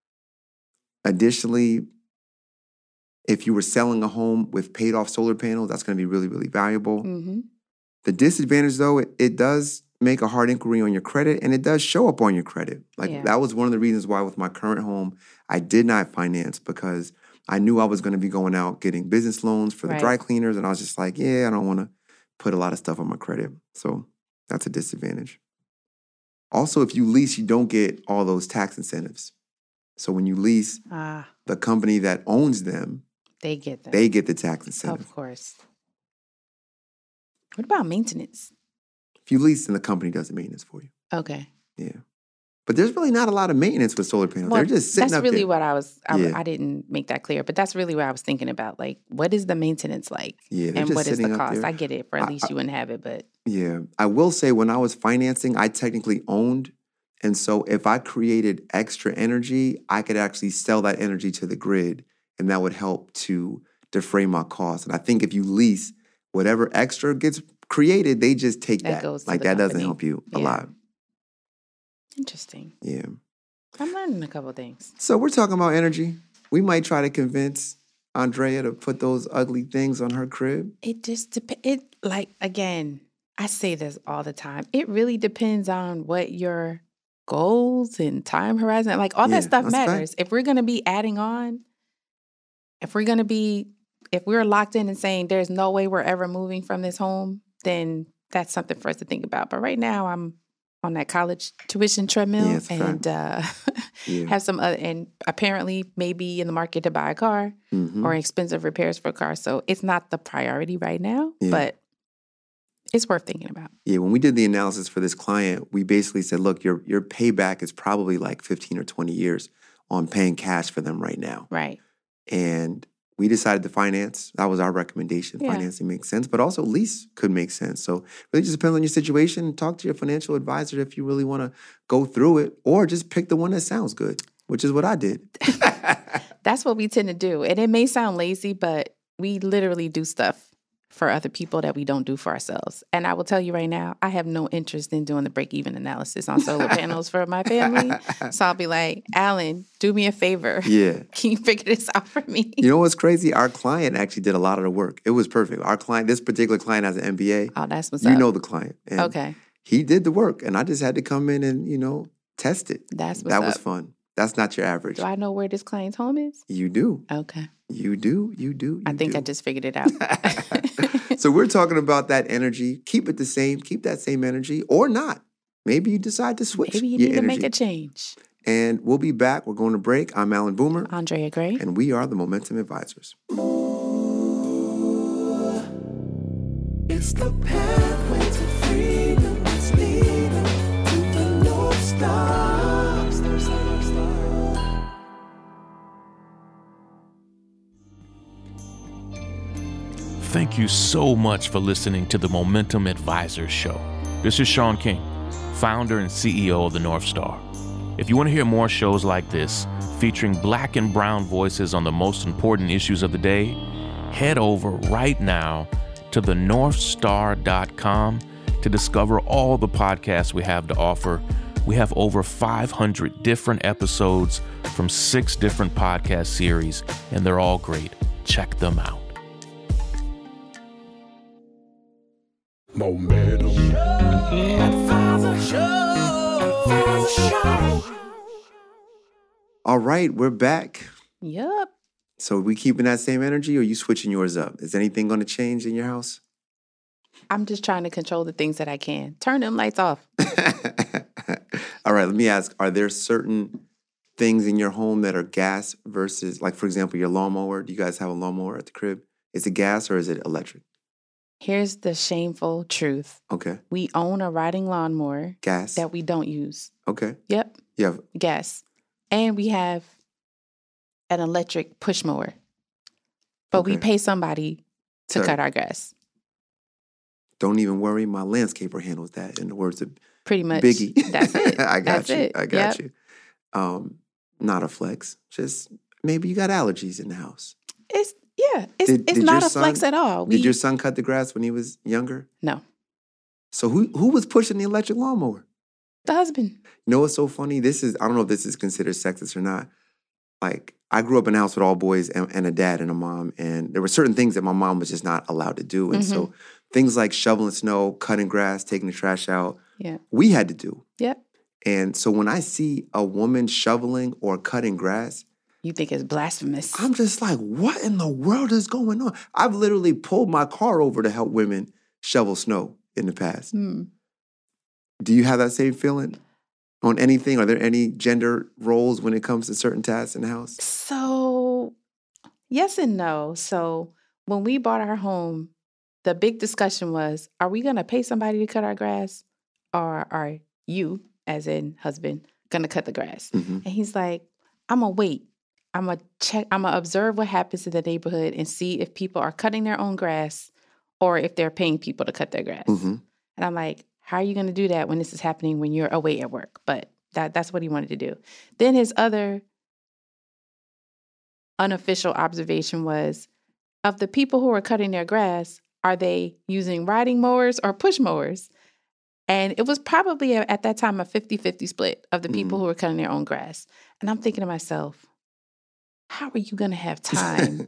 Additionally, if you were selling a home with paid off solar panels, that's going to be really, really valuable. Mm-hmm. The disadvantage, though, it, it does make a hard inquiry on your credit, and it does show up on your credit. Like, Yeah. that was one of the reasons why with my current home, I did not finance, because I knew I was going to be going out getting business loans for the Right. dry cleaners, and I was just like, yeah, I don't want to put a lot of stuff on my credit. So that's a disadvantage. Also, if you lease, you don't get all those tax incentives. So when you lease, Ah, the company that owns them, they get that. they get the tax incentive. Of course. What about maintenance? If you lease, then the company does the maintenance for you. Okay. Yeah. But there's really not a lot of maintenance with solar panels. Well, They're just sitting that's up really there. what I was, I, Yeah. I didn't make that clear, but that's really what I was thinking about. Like, what is the maintenance like? Yeah, they're And just what is sitting the up cost? there. I get it. For at I- least I- you wouldn't have it, but Yeah. I will say, when I was financing, I technically owned. And so if I created extra energy, I could actually sell that energy to the grid, and that would help to defray my costs. And I think if you lease, whatever extra gets created, they just take That that. goes to like the that doesn't company. help you a Yeah. lot. Interesting. Yeah. I'm learning a couple things. So we're talking about energy. We might try to convince Andrea to put those ugly things on her crib. It just depends. It like again, I say this all the time. It really depends on what your goals and time horizon, like all Yeah, that stuff that's a fact. matters. If we're gonna be adding on, if we're gonna be, if we're locked in and saying there's no way we're ever moving from this home, then that's something for us to think about. But right now, I'm on that college tuition treadmill Yeah, it's a fact. and uh, Yeah. have some other, and apparently maybe in the market to buy a car Mhm. or expensive repairs for a car. So it's not the priority right now, Yeah. but it's worth thinking about. Yeah, when we did the analysis for this client, we basically said, look, your your payback is probably like fifteen or twenty years on paying cash for them right now. Right. And we decided to finance. That was our recommendation. Yeah. Financing makes sense, but also lease could make sense. So it really just depends on your situation. Talk to your financial advisor if you really want to go through it, or just pick the one that sounds good, which is what I did. That's what we tend to do. And it may sound lazy, but we literally do stuff for other people that we don't do for ourselves. And I will tell you right now, I have no interest in doing the break-even analysis on solar panels for my family. So I'll be like, Alan, do me a favor. Yeah. Can you figure this out for me? You know what's crazy? Our client actually did a lot of the work. It was perfect. Our client, this particular client has an M B A. Oh, that's what's You up. know the client. And Okay. he did the work, and I just had to come in and, you know, test it. That's what's that up. was fun. That's not your average. Do I know where this client's home is? You do. Okay. You do. You do. You I think do. I just figured it out. So we're talking about that energy. Keep it the same. Keep that same energy, or not. Maybe you decide to switch Maybe you your need to energy. make a change. And we'll be back. We're going to break. I'm Alan Boomer, Andrea Gray. and we are the Momentum Advisors. It's the pathway to freedom. It's leading to the North Star. Star, star, star. Thank you so much for listening to the Momentum Advisors Show. This is Sean King, founder and C E O of the North Star. If you want to hear more shows like this, featuring black and brown voices on the most important issues of the day, head over right now to the north star dot com to discover all the podcasts we have to offer. We have over five hundred different episodes from six different podcast series, and they're all great. Check them out. Momentum. Advisor Show. Advisor Show. All right, we're back. Yup. So are we keeping that same energy, or are you switching yours up? Is anything going to change in your house? I'm just trying to control the things that I can. Turn them lights off. All right, let me ask, are there certain things in your home that are gas versus, like, for example, your lawnmower? Do you guys have a lawnmower at the crib? Is it gas or is it electric? Here's the shameful truth. Okay. We own a riding lawnmower Gas? that we don't use. Okay. Yep. You have, Gas. And we have an electric push mower. But we Okay. pay somebody to So- cut our grass. don't even worry, my landscaper handles that, in the words of Pretty much. Biggie. That's it. I got That's you. it. I got Yep. you. Um, not a flex. Just maybe you got allergies in the house. It's yeah. It's Did- it's did not your a flex son- at all. We, Did your son cut the grass when he was younger? no. So who who was pushing the electric lawnmower? The husband. You know what's so funny? This is, I don't know if this is considered sexist or not. Like, I grew up in a house with all boys and, and a dad and a mom, and there were certain things that my mom was just not allowed to do. And so things like shoveling snow, cutting grass, taking the trash out, Yeah. we had to do. Yep. And so when I see a woman shoveling or cutting grass, You think it's blasphemous. I'm just like, what in the world is going on? I've literally pulled my car over to help women shovel snow in the past. Hmm. Do you have that same feeling on anything? Are there any gender roles when it comes to certain tasks in the house? So, yes and no. So, when we bought our home, the big discussion was, are we going to pay somebody to cut our grass? Or are you, as in husband, going to cut the grass? hmm And he's like, I'm going to wait. I'm going to check, I'm going to observe what happens in the neighborhood and see if people are cutting their own grass or if they're paying people to cut their grass. hmm And I'm like, how are you going to do that when this is happening when you're away at work? But that that's what he wanted to do. Then his other unofficial observation was, of the people who are cutting their grass, are they using riding mowers or push mowers? And it was probably a, at that time a fifty-fifty split of the people Mhm. who were cutting their own grass. And I'm thinking to myself, how are you going to have time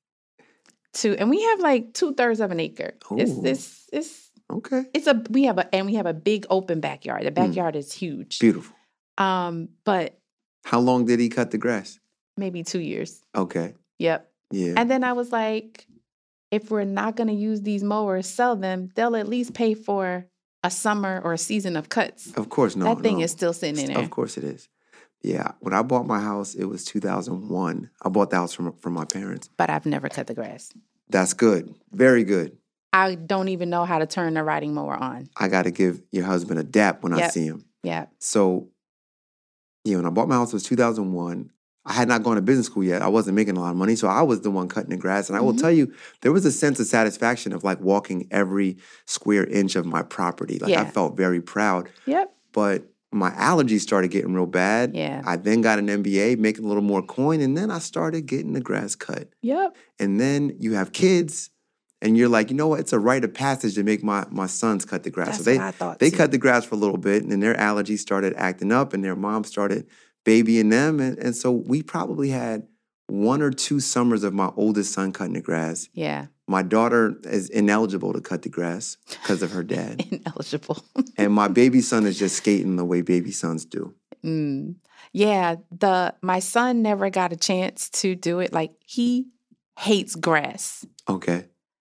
to? And we have like two thirds of an acre. It's Ooh. this. It's Okay. it's a we have a and we have a big open backyard. The backyard is huge. Beautiful. Um, but How long did he cut the grass? maybe two years. Okay. Yep. Yeah. And then I was like, if we're not going to use these mowers, sell them. They'll at least pay for a summer or a season of cuts. Of course, no. that thing no. is still sitting in there. Of course it is. Yeah. When I bought my house, it was two thousand one. I bought the house from from my parents. But I've never cut the grass. That's good. Very good. I don't even know how to turn the riding mower on. I got to give your husband a dap when I Yep. see him. Yeah. So, yeah, when I bought my house, it was two thousand one. I had not gone to business school yet. I wasn't making a lot of money, so I was the one cutting the grass. And I will Mhm. tell you, there was a sense of satisfaction of like walking every square inch of my property. Like I Yeah. felt very proud. Yep. But my allergies started getting real bad. Yeah. I then got an M B A, making a little more coin, and then I started getting the grass cut. Yep. And then you have kids, and you're like, you know what? It's a rite of passage to make my my sons cut the grass. That's so they what I thought, they too. cut the grass for a little bit, and then their allergies started acting up, and their mom started babying them, and, and so we probably had one or two summers of my oldest son cutting the grass. Yeah. My daughter is ineligible to cut the grass because of her dad, Ineligible. and my baby son is just skating the way baby sons do. Mm. Yeah, the my son never got a chance to do it. Like he hates grass. Okay,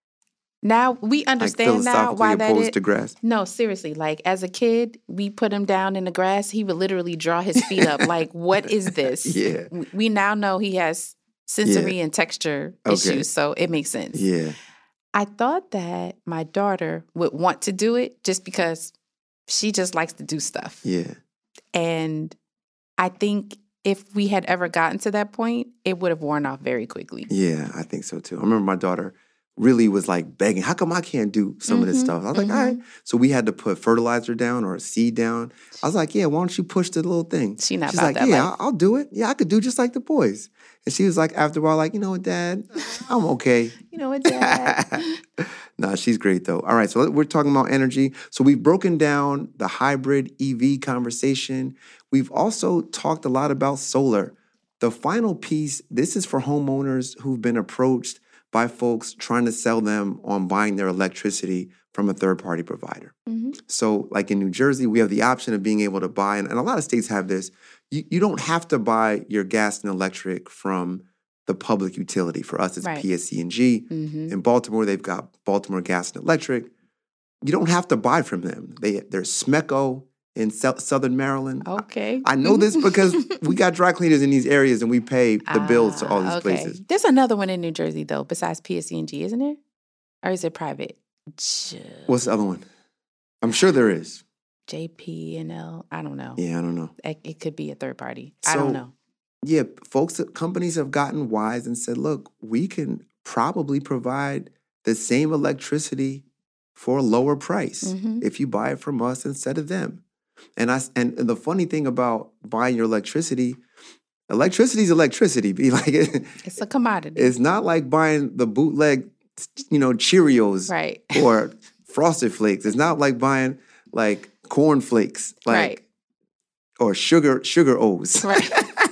Now we like understand now philosophically why that opposed is. to grass. No, seriously. Like as a kid, we put him down in the grass. He would literally draw his feet up. Like, what is this? Yeah. W- We now know he has sensory and texture Okay. issues, so it makes sense. Yeah, I thought that my daughter would want to do it just because she just likes to do stuff. yeah. And I think if we had ever gotten to that point, it would have worn off very quickly. Yeah, I think so too. I remember my daughter really was like begging, how come I can't do some of this Mhm, stuff? I was like, mhm. all right. So we had to put fertilizer down or a seed down. I was like, yeah, why don't you push the little thing? She not She's about like, that yeah, life. I'll, I'll do it. Yeah, I could do just like the boys. And she was like, after a while, like, you know what, Dad, I'm okay. You know what, Dad? No, she's great though. All right, so let- we're talking about energy. So we've broken down the hybrid E V conversation. We've also talked a lot about solar. The final piece, this is for homeowners who've been approached by folks trying to sell them on buying their electricity from a third-party provider. Mhm. So like in New Jersey, we have the option of being able to buy, and, and a lot of states have this, you, you don't have to buy your gas and electric from the public utility. For us, it's Right. P S C and G. Mhm. In Baltimore, they've got Baltimore Gas and Electric. You don't have to buy from them. They, there's Smeco in Sou- Southern Maryland. Okay. I know this because we got dry cleaners in these areas and we pay the bills to all these Ah, okay. places. There's another one in New Jersey, though, besides P S C and G, isn't there? Or is it private? J- What's the other one? I'm sure there is. J P and L? I don't know. Yeah, I don't know. It, it could be a third party. I So- don't know. Yeah, folks, companies have gotten wise and said, look, we can probably provide the same electricity for a lower price Mhm. if you buy it from us instead of them. And I and the funny thing about buying your electricity, electricity is electricity. Be like it, It's a commodity. it's not like buying the bootleg, you know, Cheerios right. or Frosted Flakes. It's not like buying like corn flakes, like Right. or sugar sugar O's Right.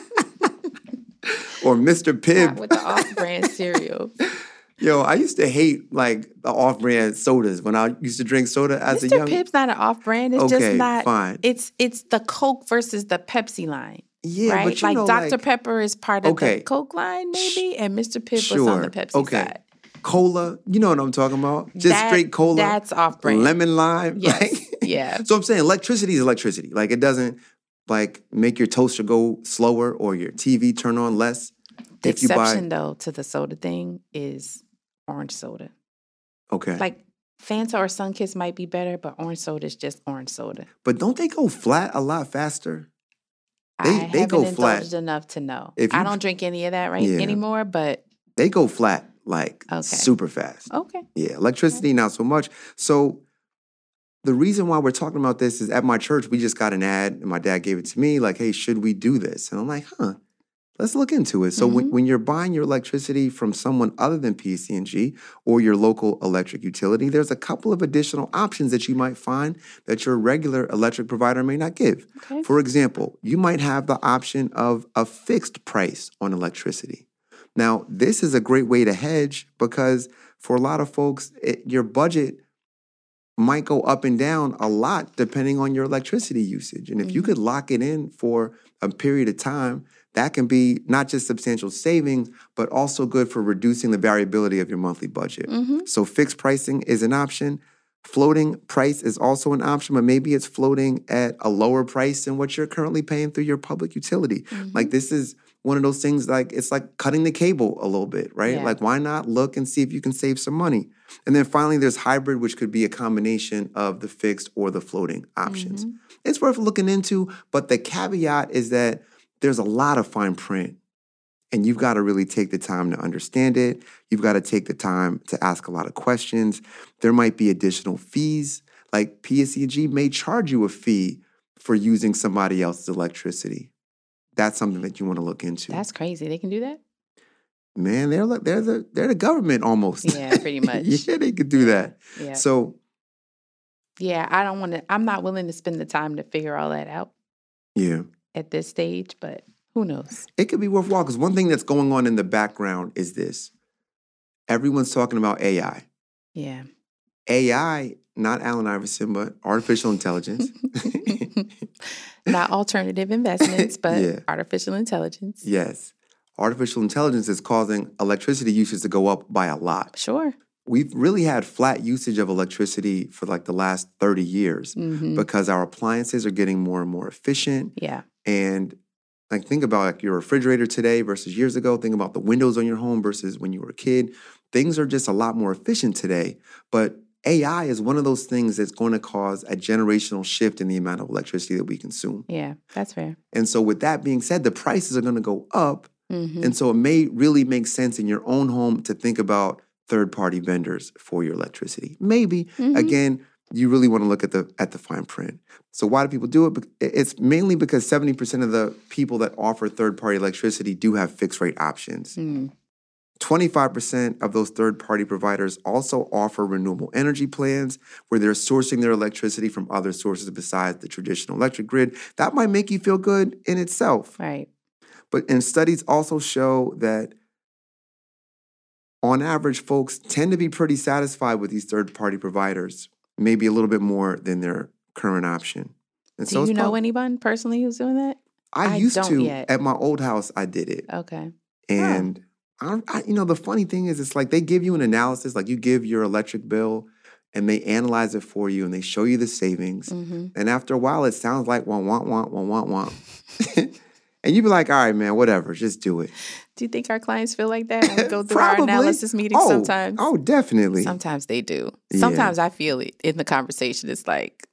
or Mister Not Pibb. with the off-brand cereal. Yo, I used to hate like the off-brand sodas when I used to drink soda as Mister a young. Pibb's not an off-brand. It's Okay, just not. fine. It's it's the Coke versus the Pepsi line. Yeah, right? but you like know, Doctor like Pepper is part of Okay. the Coke line, maybe, and Mister Pibb was sure, on the Pepsi okay. side. Cola, you know what I'm talking about? Just That- straight cola. That's off-brand. Lemon lime. Yes. like- Yeah. So I'm saying electricity is electricity. Like it doesn't like make your toaster go slower or your T V turn on less. The if you buy exception, though, to the soda thing is orange soda. okay, Like Fanta or Sunkist might be better, but orange soda is just orange soda. but don't they go flat a lot faster? They- I they haven't go indulged flat. enough to know. If I you- don't drink any of that right Yeah. anymore, but They go flat like Okay. super fast. okay. Yeah, electricity, not so much. So the reason why we're talking about this is at my church, we just got an ad and my dad gave it to me like, hey, should we do this? And I'm like, huh, let's look into it. So Mm-hmm. when, when you're buying your electricity from someone other than P S E and G or your local electric utility, there's a couple of additional options that you might find that your regular electric provider may not give. Okay. For example, you might have the option of a fixed price on electricity. Now, this is a great way to hedge because for a lot of folks, it, your budget might go up and down a lot depending on your electricity usage. And if you could lock it in for a period of time, that can be not just substantial savings, but also good for reducing the variability of your monthly budget. So fixed pricing is an option. Floating price is also an option, but maybe it's floating at a lower price than what you're currently paying through your public utility. Like this is one of those things like it's like cutting the cable a little bit, right? Yeah. Like why not look and see if you can save some money? And then finally, there's hybrid, which could be a combination of the fixed or the floating options. It's worth looking into, but the caveat is that there's a lot of fine print and you've got to really take the time to understand it. You've got to take the time to ask a lot of questions. There might be additional fees. Like P S E and G may charge you a fee for using somebody else's electricity. That's something that you want to look into. That's crazy. They can do that? Man, they're like they're the they're the government almost. Yeah, pretty much. Yeah, they could do that. Yeah. So Yeah, I don't want to, I'm not willing to spend the time to figure all that out yeah, at this stage, but who knows? it could be worthwhile because one thing that's going on in the background is this: everyone's talking about A I. Yeah. A I, not Allen Iverson, but artificial intelligence. Not alternative investments, but Yeah. artificial intelligence. Yes, artificial intelligence is causing electricity usage to go up by a lot. Sure. We've really had flat usage of electricity for like the last thirty years Mm-hmm. because our appliances are getting more and more efficient. Yeah. And like think about like your refrigerator today versus years ago. Think about the windows on your home versus when you were a kid. Things are just a lot more efficient today. But A I is one of those things that's going to cause a generational shift in the amount of electricity that we consume. Yeah, that's fair. And so with that being said, the prices are going to go up. Mm-hmm. And so it may really make sense in your own home to think about third-party vendors for your electricity. Maybe. Mhm. Again, you really want to look at the at the fine print. So why do people do it? Bec- It's mainly because seventy percent of the people that offer third-party electricity do have fixed-rate options. Mm. twenty-five percent of those third-party providers also offer renewable energy plans where they're sourcing their electricity from other sources besides the traditional electric grid. That might make you feel good in itself. Right. But and studies also show that on average, folks tend to be pretty satisfied with these third-party providers, maybe a little bit more than their current option. And Do you it's know prob- anyone personally who's doing that? I I used don't to yet. at my old house. I did it, Okay. and I, I, you know, the funny thing is, it's like they give you an analysis, like you give your electric bill, and they analyze it for you, and they show you the savings. Mm-hmm. And after a while, it sounds like want, want, want, want, want, want. And you'd be like, all right, man, whatever, just do it. Do you think our clients feel like that when we go through our Probably. analysis meetings Oh, sometimes? Oh, definitely. Sometimes they do. Yeah. Sometimes I feel it in the conversation. It's like,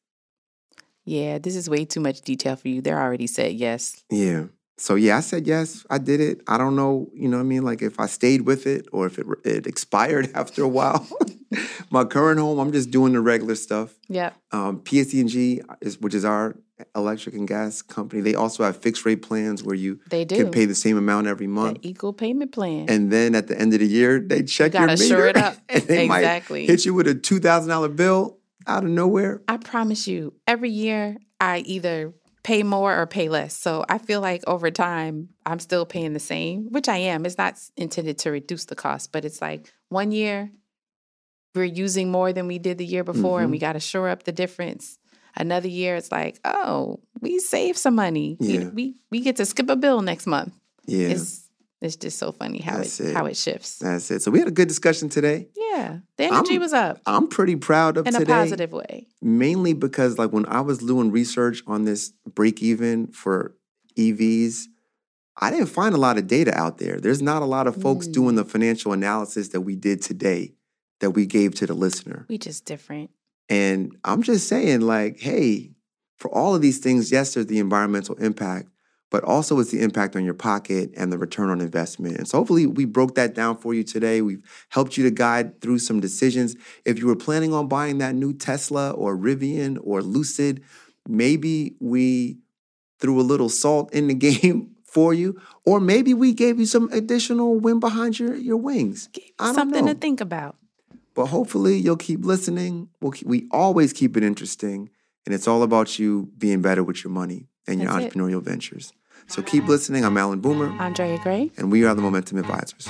yeah, this is way too much detail for you. They're already said yes. Yeah. So yeah, I said yes, I did it. I don't know, you know what I mean? Like if I stayed with it or if it, it expired after a while. My current home, I'm just doing the regular stuff. Yeah. Um, P S E and G, is, which is our electric and gas company, they also have fixed rate plans where you They do. can pay the same amount every month. The equal payment plan. And then at the end of the year, they check your gotta meter. shore it up. And they Exactly. might hit you with a two thousand dollars bill out of nowhere. I promise you, every year I either pay more or pay less. So I feel like over time, I'm still paying the same, which I am. It's not intended to reduce the cost, but it's like one year we're using more than we did the year before, and we got to shore up the difference. Another year, it's like, oh, we saved some money. We- Yeah. We, we get to skip a bill next month. Yeah, It's it's just so funny how That's it, it. how it shifts. that's it. So we had a good discussion today. Yeah, the energy I'm- was up I'm pretty proud of in today. a positive way. Mainly because like when I was doing research on this break even for E Vs, I didn't find a lot of data out there. There's not a lot of folks Mm. doing the financial analysis that we did today that we gave to the listener. We just different. And I'm just saying like, hey, for all of these things, yes, there's the environmental impact, but also it's the impact on your pocket and the return on investment. And so hopefully we broke that down for you today. We've helped you to guide through some decisions. If you were planning on buying that new Tesla or Rivian or Lucid, maybe we threw a little salt in the game for you, or maybe we gave you some additional wind behind your, your wings. I don't Something know. to think about. But hopefully you'll keep listening. We'll keep, we always keep it interesting, and it's all about you being better with your money and your That's it. entrepreneurial ventures. So keep listening. I'm Alan Boomer, Andrea Gray. and we are the Momentum Advisors.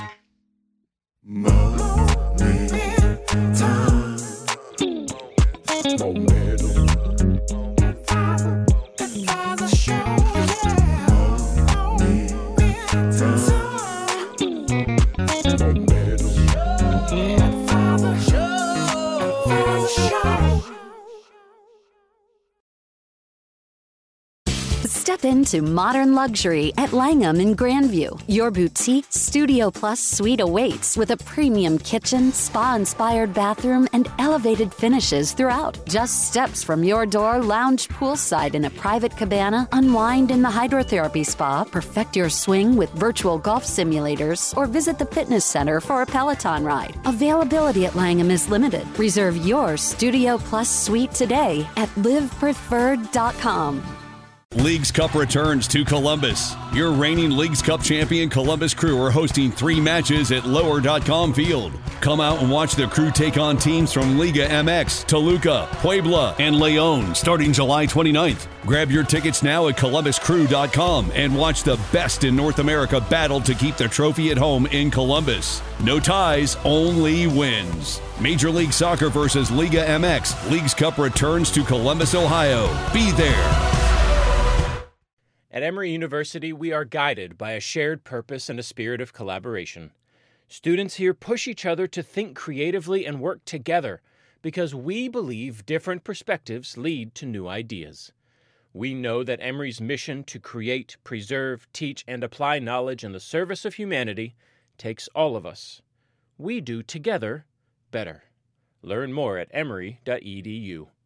Step into modern luxury at Langham in Grandview. Your boutique Studio Plus suite awaits with a premium kitchen, spa-inspired bathroom, and elevated finishes throughout. Just steps from your door, lounge poolside in a private cabana, unwind in the hydrotherapy spa, perfect your swing with virtual golf simulators, or visit the fitness center for a Peloton ride. Availability at Langham is limited. Reserve your Studio Plus suite today at live preferred dot com. Leagues Cup returns to Columbus. Your reigning Leagues Cup champion Columbus Crew are hosting three matches at lower dot com field. Come out and watch the Crew take on teams from Liga M X, Toluca, Puebla, and Leon starting July twenty-ninth. Grab your tickets now at columbus crew dot com and watch the best in North America battle to keep the trophy at home in Columbus. No ties, only wins. Major League Soccer versus Liga M X. Leagues Cup returns to Columbus, Ohio. Be there. At Emory University, we are guided by a shared purpose and a spirit of collaboration. Students here push each other to think creatively and work together because we believe different perspectives lead to new ideas. We know that Emory's mission to create, preserve, teach, and apply knowledge in the service of humanity takes all of us. We do together better. Learn more at emory dot e d u.